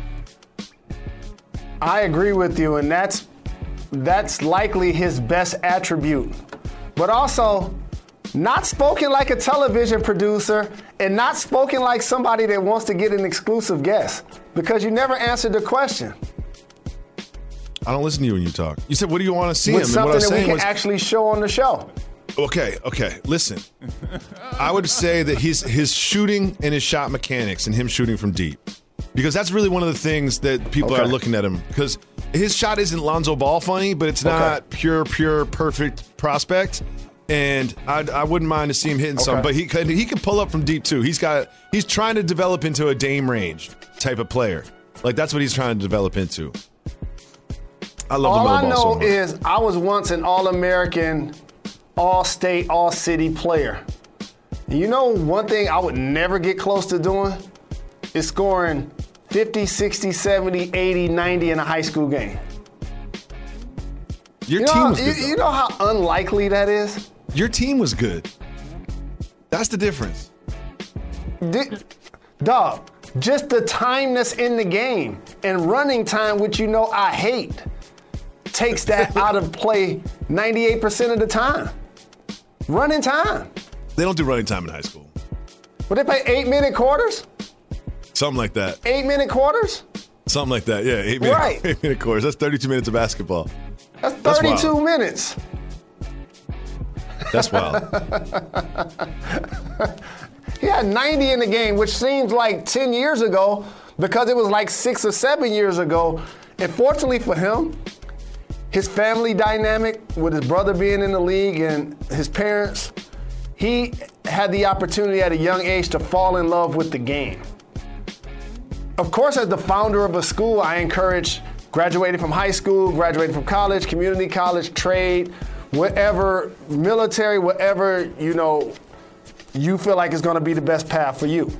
I agree with you, and that's that's likely his best attribute. But also, not spoken like a television producer and not spoken like somebody that wants to get an exclusive guest, because you never answered the question. I don't listen to you when you talk. You said, what do you want to see With him? something And what I was that we saying can was, actually show on the show. Okay, okay. Listen, I would say that his his shooting and his shot mechanics and him shooting from deep, because that's really one of the things that people Okay. are looking at him. Because his shot isn't Lonzo Ball funny, but it's not Okay. pure, pure, perfect prospect. And I, I wouldn't mind to see him hitting some, Okay. but he could he can pull up from deep too. He's got he's trying to develop into a Dame range type of player. Like that's what he's trying to develop into. I love All the I Melo Ball know so much. is I was once an All-American, All-State, All-City player. You know one thing I would never get close to doing is scoring fifty, sixty, seventy, eighty, ninety in a high school game. Your You team know, was you, good. though. you know how unlikely that is? Your team was good. That's the difference. Di- Dog, just the time that's in the game and running time, which you know I hate, takes that out of play ninety-eight percent of the time. Running time. They don't do running time in high school. But they play eight-minute quarters? Something like that. Eight-minute quarters? Something like that. Yeah, eight minute, Right. eight minute course. That's thirty-two minutes of basketball. That's That's wild. thirty-two minutes. That's wild. He had ninety in the game, which seems like ten years ago because it was like six or seven years ago. And fortunately for him, his family dynamic with his brother being in the league and his parents, he had the opportunity at a young age to fall in love with the game. Of course, as the founder of a school, I encourage graduating from high school, graduating from college, community college, trade, whatever, military, whatever, you know, you feel like is going to be the best path for you.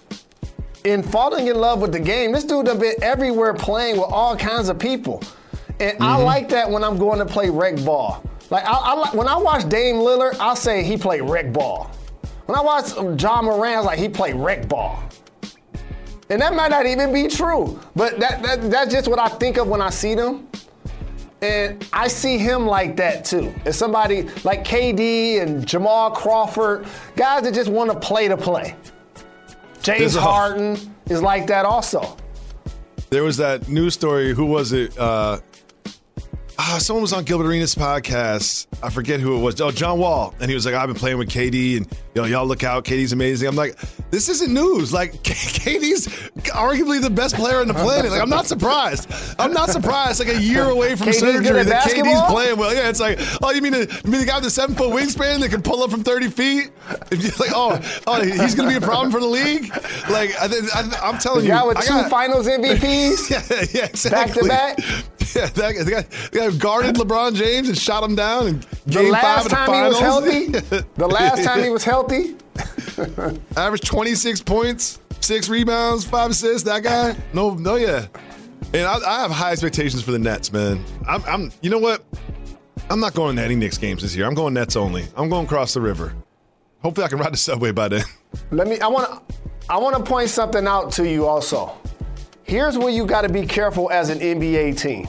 In falling in love with the game, this dude done been everywhere playing with all kinds of people. And I like that when I'm going to play rec ball. Like, I, I like when I watch Dame Lillard, I'll say he played rec ball. When I watch John Moran, it's like he played rec ball. And that might not even be true, but that, that that's just what I think of when I see them. And I see him like that too. It's somebody like K D and Jamal Crawford, guys that just want to play to play. James There's a- Harden is like that also. There was that news story. Who was it? Uh, ah, someone was on Gilbert Arenas' podcast. I forget who it was. Oh, John Wall. And he was like, I've been playing with K D, and yo, y'all look out. K D's amazing. I'm like, this isn't news. Like, K D's arguably the best player on the planet. Like, I'm not surprised. I'm not surprised. Like a year away from K D's surgery good at that K D's basketball? playing well. Yeah, it's like, oh, you mean, the, you mean the guy with the seven foot wingspan that can pull up from thirty feet? If you're like, oh, oh, he's going to be a problem for the league? Like, I, I, I'm telling The you. guy with I two got- finals M V Ps. Yeah, yeah, exactly. Back to Yeah, that guy, the guy, the guy guarded LeBron James and shot him down in The game five last of the time he was finals. healthy, the last time he was healthy, Averaged twenty-six points, six rebounds, five assists. That guy, no, no, yeah. And I, I have high expectations for the Nets, man. I'm, I'm, you know what? I'm not going to any Knicks games this year. I'm going Nets only. I'm going across the river. Hopefully, I can ride the subway by then. let me. I want to. I want to point something out to you also. Here's where you got to be careful as an N B A team.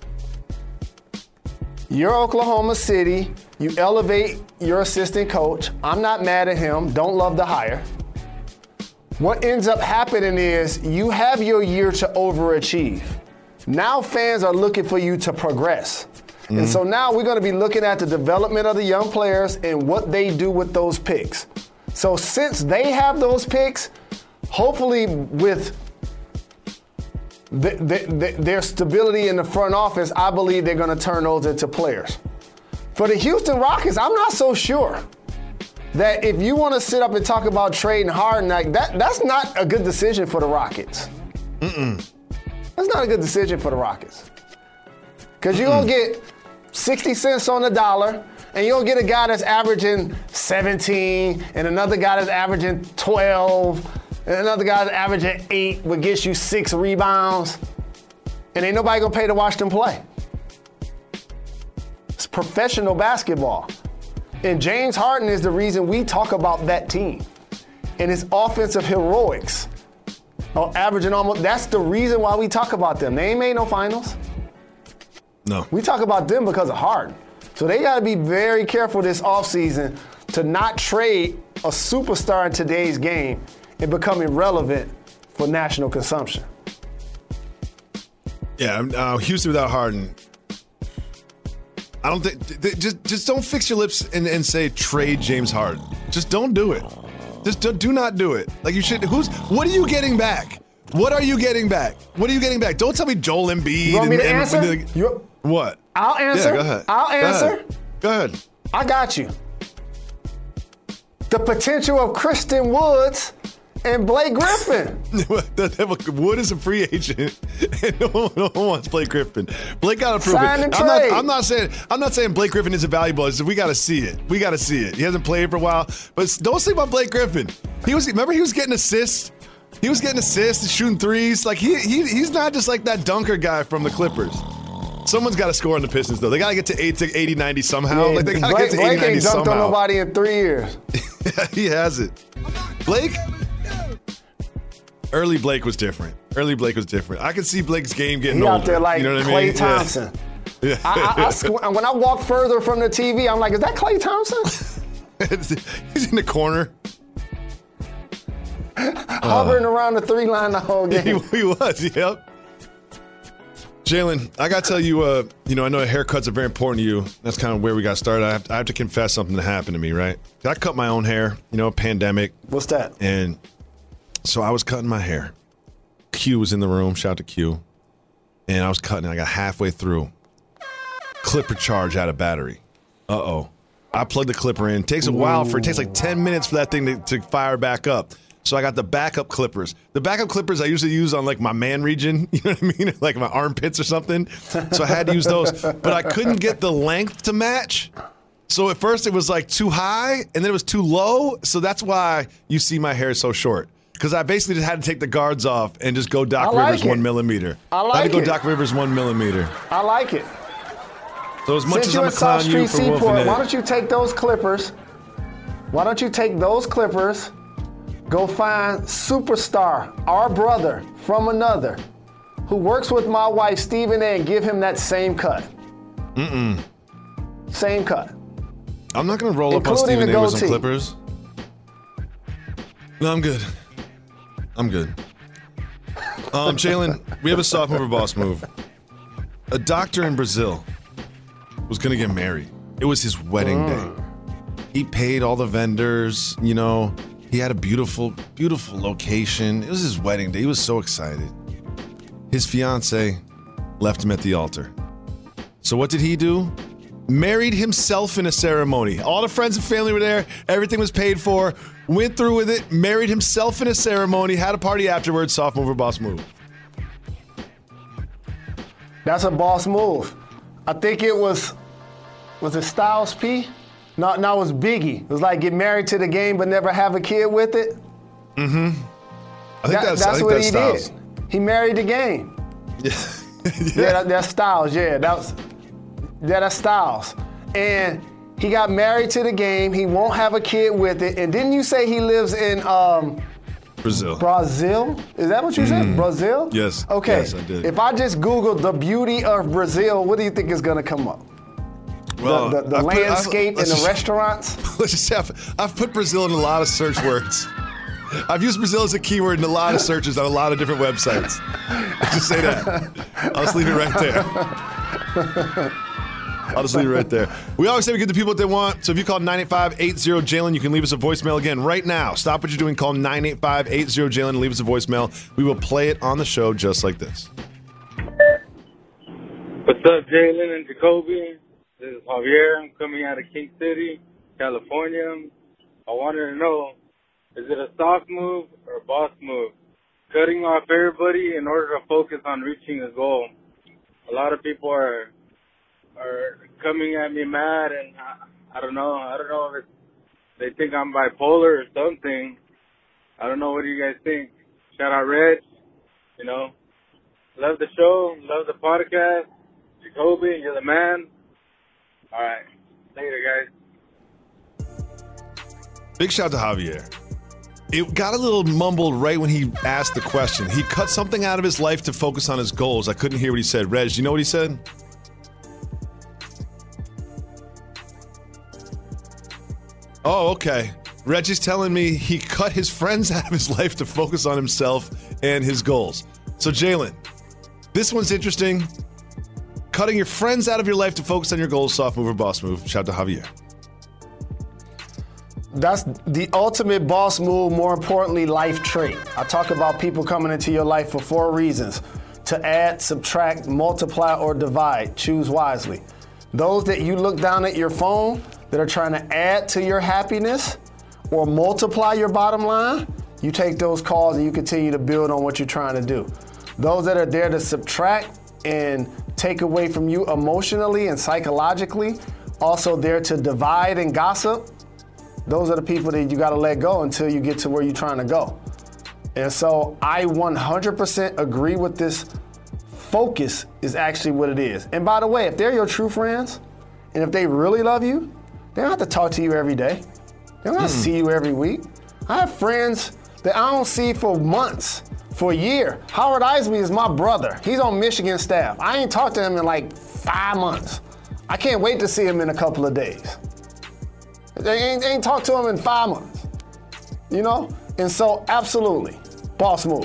You're Oklahoma City. You elevate your assistant coach. I'm not mad at him. Don't love the hire. What ends up happening is you have your year to overachieve. Now fans are looking for you to progress. Mm-hmm. And so now we're going to be looking at the development of the young players and what they do with those picks. So since they have those picks, hopefully with the, the, the, their stability in the front office, I believe they're going to turn those into players. For the Houston Rockets, I'm not so sure that if you want to sit up and talk about trading Harden, like that, that's not a good decision for the Rockets. Mm-mm. That's not a good decision for the Rockets. Because you're going to get sixty cents on the dollar, and you'll get a guy that's averaging seventeen, and another guy that's averaging twelve, and another guy that's averaging eight, but gets you six rebounds. And ain't nobody going to pay to watch them play. It's professional basketball. And James Harden is the reason we talk about that team and his offensive heroics. Oh, averaging almost, that's the reason why we talk about them. They ain't made no finals. No. We talk about them because of Harden. So they got to be very careful this offseason to not trade a superstar in today's game and become irrelevant for national consumption. Yeah, uh, Houston without Harden. I don't think th- th- just just don't fix your lips and, and say trade James Harden. Just don't do it. Just do, do not do it. Like you should. Who's? What are you getting back? What are you getting back? What are you getting back? Don't tell me Joel Embiid. You want me and, to and, answer? and, You- what? I'll answer. Yeah, go ahead. I'll Go answer. ahead. Go ahead. I got you. The potential of Christian Woods and Blake Griffin. Wood is a free agent, and no one, no one wants Blake Griffin. Blake got to prove Sign it. and I'm not, trade. I'm not saying I'm not saying Blake Griffin isn't valuable. It's just we got to see it. We got to see it. He hasn't played for a while, but don't sleep on Blake Griffin. He was remember he was getting assists. He was getting assists, shooting threes. Like he, he he's not just like that dunker guy from the Clippers. Someone's got to score on the Pistons though. They got to get to eighty, ninety somehow. Yeah, like they got to Blake, get to eighty, Blake ninety ain't dunked somehow. on nobody in three years. He has it. Blake. Early Blake was different. Early Blake was different. I could see Blake's game getting He older. out there like you know what I Klay mean? Thompson. Yeah. Yeah. I, I, I squ- when I walk further from the T V, I'm like, is that Klay Thompson? He's in the corner. Hovering around the three line the whole He, game. he was, yep. Jalen, I got to tell you, uh, you know, I know haircuts are very important to you. That's kind of where we got started. I have, to, I have to confess something that happened to me, right? I cut my own hair, you know, pandemic. What's that? And so I was cutting my hair. Q was in the room. Shout out to Q. And I was cutting. I got halfway through. Clipper charge out of battery. Uh-oh. I plugged the clipper in. It takes a while for it takes like ten minutes for that thing to, to fire back up. So I got the backup clippers. The backup clippers I usually use on like my man region, you know what I mean? Like my armpits or something. So I had to use those. But I couldn't get the length to match. So at first it was like too high and then it was too low. So that's why you see my hair so short. Because I basically just had to take the guards off and just go Doc I like Rivers it. one millimeter. I I had to go like it. Doc Rivers one millimeter. I like it. So as much Since as you're I'm in a South clown you Street for Seaport, wolfing why it. don't you take those clippers? Why don't you take those clippers? Go find Superstar, our brother from another, who works with my wife Stephen A, and give him that same cut. Mm-mm. Same cut. I'm not going to roll up on Including Stephen the A with some goatee. clippers. No, I'm good. I'm good. Um, Jalen, we have a soft move or boss move. A doctor in Brazil was going to get married. It was his wedding Mm. day. He paid all the vendors, you know. He had a beautiful, beautiful location. It was his wedding day. He was so excited. His fiance left him at the altar. So what did he do? Married himself in a ceremony. All the friends and family were there. Everything was paid for. Went through with it. Married himself in a ceremony. Had a party afterwards. Soft move or boss move? That's a boss move. I think it was, was it Styles P? No, no, it was Biggie. It was like get married to the game but never have a kid with it. Mm-hmm. I think That- that's, I that's think what that's he Styles. did. He married the game. Yeah. Yeah, that, that's Styles. Yeah, that was, yeah, that's Styles. And he got married to the game. He won't have a kid with it. And didn't you say he lives in um, Brazil. Brazil? Is that what you said? Brazil? Yes. Okay. Yes, I did. If I just Google the beauty of Brazil, what do you think is going to come up? Well, the the, the I put- I- landscape and let's the just- restaurants? Let's just have, I've put Brazil in a lot of search words. I've used Brazil as a keyword in a lot of searches on a lot of different websites. Let's just say that. I'll just leave it right there. I'll just leave it right there. We always say we get the people what they want. So if you call nine eight five eight zero Jalen, you can leave us a voicemail again right now. Stop what you're doing. Call nine eight five eight zero Jalen and leave us a voicemail. We will play it on the show just like this. What's up, Jalen and Jacoby? This is Javier. I'm coming out of King City, California. I wanted to know, is it a soft move or a boss move? Cutting off everybody in order to focus on reaching a goal. A lot of people are are coming at me mad, and I, I don't know. I don't know if it's, they think I'm bipolar or something. I don't know. What do you guys think? Shout out Reg. You know, love the show, love the podcast. Jacoby, you're the man. All right. Later, guys. Big shout to Javier. It got a little mumbled right when he asked the question. He cut something out of his life to focus on his goals. I couldn't hear what he said. Reg, do you know what he said? Oh, okay. Reggie's telling me he cut his friends out of his life to focus on himself and his goals. So, Jalen, this one's interesting. cutting your friends out of your life to focus on your goals, soft move or boss move? Shout out to Javier. That's the ultimate boss move, more importantly, life trait. I talk about people coming into your life for four reasons: to add, subtract, multiply, or divide. Choose wisely. Those that you look down at your phone that are trying to add to your happiness or multiply your bottom line, you take those calls and you continue to build on what you're trying to do. Those that are there to subtract and take away from you emotionally and psychologically, also there to divide and gossip, those are the people that you got to let go until you get to where you're trying to go. And so I one hundred percent agree with this. Focus is actually what it is. And by the way, if they're your true friends, and if they really love you, they don't have to talk to you every day. They don't have to Mm. see you every week. I have friends that I don't see for months, for a year. Howard Eisby is my brother. He's on Michigan staff. I ain't talked to him in like five months. I can't wait to see him in a couple of days. They ain't, ain't talked to him in five months, you know? And so, absolutely, boss move.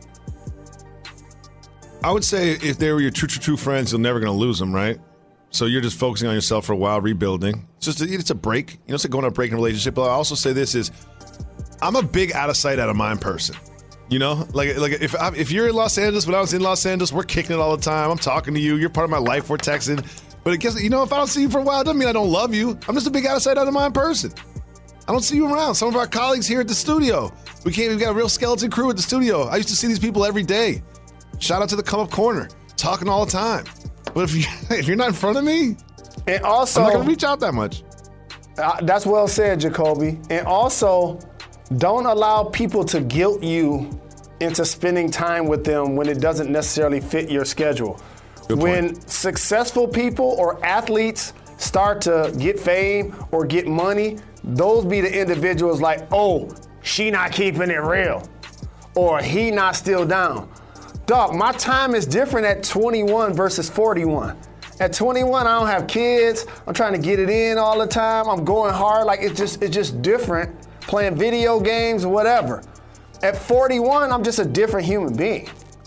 I would say if they were your true, true, true friends, you're never going to lose them, right? So you're just focusing on yourself for a while, rebuilding. It's just a, it's a break. You know, it's like going on a break in a relationship. But I also say this is, I'm a big out of sight, out of mind person. You know, like like if I, if you're in Los Angeles, when I was in Los Angeles, we're kicking it all the time. I'm talking to you. You're part of my life. We're texting. But it gets, you know, if I don't see you for a while, it doesn't mean I don't love you. I'm just a big out of sight, out of mind person. I don't see you around. Some of our colleagues here at the studio, we can't. We've got a real skeleton crew at the studio. I used to see these people every day. Shout out to the Come Up Corner, talking all the time. But if, you, if you're not in front of me, and also, I'm not going to reach out that much. Uh, that's well said, Jacoby. And also, don't allow people to guilt you into spending time with them when it doesn't necessarily fit your schedule. When successful people or athletes start to get fame or get money, those be the individuals like, oh, she not keeping it real, or he not still down. Dog, my time is different at twenty-one versus forty-one. At twenty-one, I don't have kids. I'm trying to get it in all the time. I'm going hard. Like it's just it's just different. Playing video games or whatever. At forty-one, I'm just a different human being.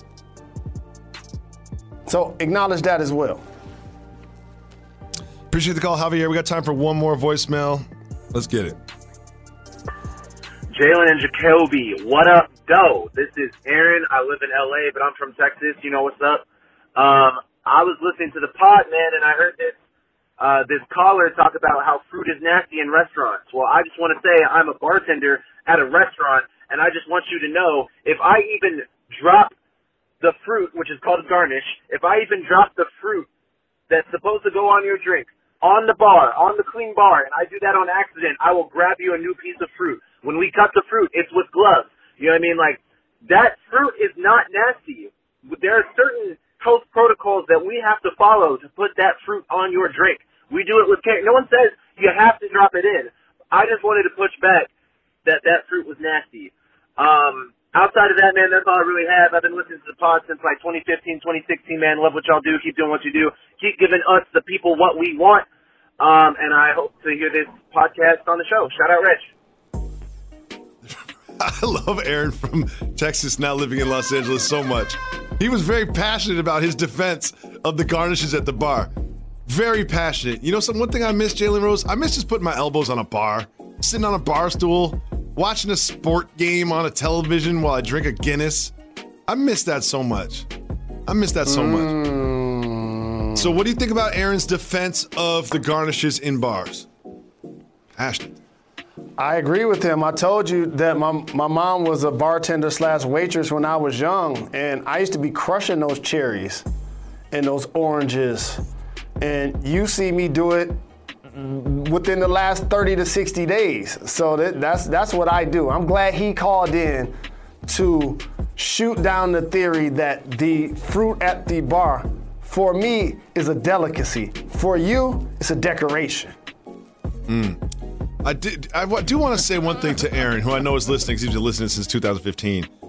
So acknowledge that as well. Appreciate the call, Javier. We got time for one more voicemail. Let's get it. Jalen and Jacoby, what up, doe? This is Aaron. I live in L A, but I'm from Texas. You know what's up? Um, I was listening to the pod, man, and I heard this uh, this caller talk about how fruit is nasty in restaurants. Well, I just want to say I'm a bartender at a restaurant, and I just want you to know if I even drop the fruit, which is called a garnish, if I even drop the fruit that's supposed to go on your drink on the bar, on the clean bar, and I do that on accident, I will grab you a new piece of fruit. When we cut the fruit, it's with gloves. You know what I mean? Like, that fruit is not nasty. There are certain health protocols that we have to follow to put that fruit on your drink. We do it with care. No one says you have to drop it in. I just wanted to push back that that fruit was nasty. Um, outside of that, man, that's all I really have. I've been listening to the pod since like twenty fifteen, twenty sixteen, man. Love what y'all do. Keep doing what you do. Keep giving us, the people, what we want. Um, and I hope to hear this podcast on the show. Shout out, Rich. I love Aaron from Texas now living in Los Angeles so much. He was very passionate about his defense of the garnishes at the bar. Very passionate. You know, some one thing I miss, Jalen Rose? I miss just putting my elbows on a bar, sitting on a bar stool, watching a sport game on a television while I drink a Guinness. I miss that so much. I miss that so Mm. much. So what do you think about Aaron's defense of the garnishes in bars? Passionate. I agree with him. I told you that my my mom was a bartender slash waitress when I was young, and I used to be crushing those cherries and those oranges. And you see me do it within the last thirty to sixty days. So that, that's that's what I do. I'm glad he called in to shoot down the theory that the fruit at the bar, for me, is a delicacy. For you, it's a decoration. Mm. I did. I do want to say one thing to Aaron, who I know is listening because he's been listening since two thousand fifteen.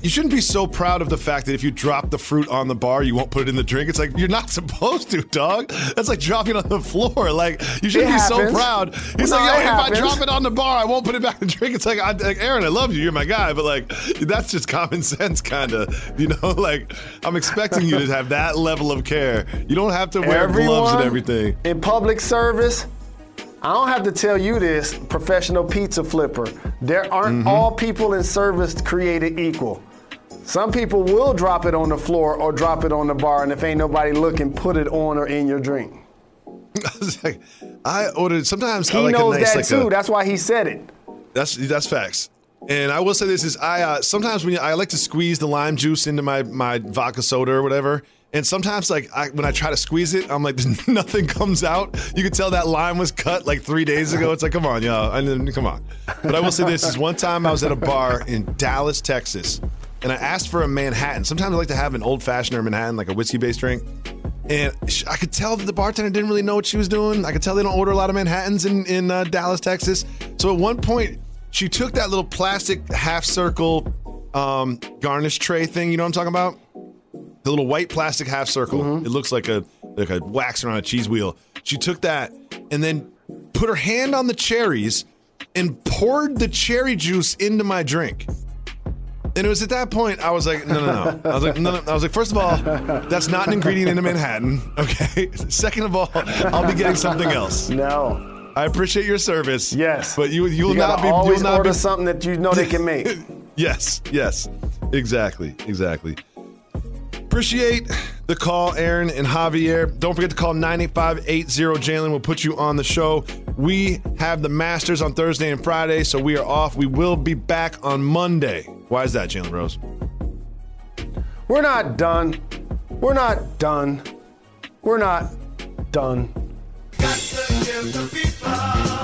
you shouldn't be so proud of the fact that if you drop the fruit on the bar, you won't put it in the drink. It's like, you're not supposed to, dog. That's like dropping it on the floor. Like, you shouldn't It be so happens. proud. He's Well, like, no, yo, it if happens. I drop it on the bar, I won't put it back in the drink. It's like, I, like, Aaron, I love you. You're my guy. But, like, that's just common sense, kind of. You know, like, I'm expecting you to have that level of care. You don't have to wear Everyone gloves and everything. in public service, I don't have to tell you this, professional pizza flipper. There aren't Mm-hmm. all people in service created equal. Some people will drop it on the floor or drop it on the bar, and if ain't nobody looking, put it on or in your drink. I was like, I ordered, sometimes I He like knows a nice, that like too. a, That's why he said it. That's that's facts. And I will say this is I uh, sometimes when you, I like to squeeze the lime juice into my my vodka soda or whatever. And sometimes like I, when I try to squeeze it, I'm like nothing comes out. You can tell that lime was cut like three days ago. It's like, come on, yo, I mean, come on. But I will say this is one time I was at a bar in Dallas, Texas, and I asked for a Manhattan. Sometimes I like to have an old fashioned or Manhattan, like a whiskey based drink. And I could tell that the bartender didn't really know what she was doing. I could tell they don't order a lot of Manhattans in, in uh, Dallas, Texas. So at one point, she took that little plastic half circle um, garnish tray thing. You know what I'm talking about? The little white plastic half circle. Mm-hmm. It looks like a like a wax around a cheese wheel. She took that and then put her hand on the cherries and poured the cherry juice into my drink. And it was at that point I was like, no, no, no. I was like, no, no. I was like, first of all, that's not an ingredient in a Manhattan. Okay. Second of all, I'll be getting something else. No. I appreciate your service. Yes. But you you will You not gotta be always you will not order be, something that you know they can make. Yes, yes. Exactly. Exactly. Appreciate the call, Aaron and Javier. Don't forget to call nine eight five eight zero Jalen. We'll put you on the show. We have the Masters on Thursday and Friday, so we are off. We will be back on Monday. Why is that, Jalen Rose? We're not done. We're not done. We're not done. Got to give the people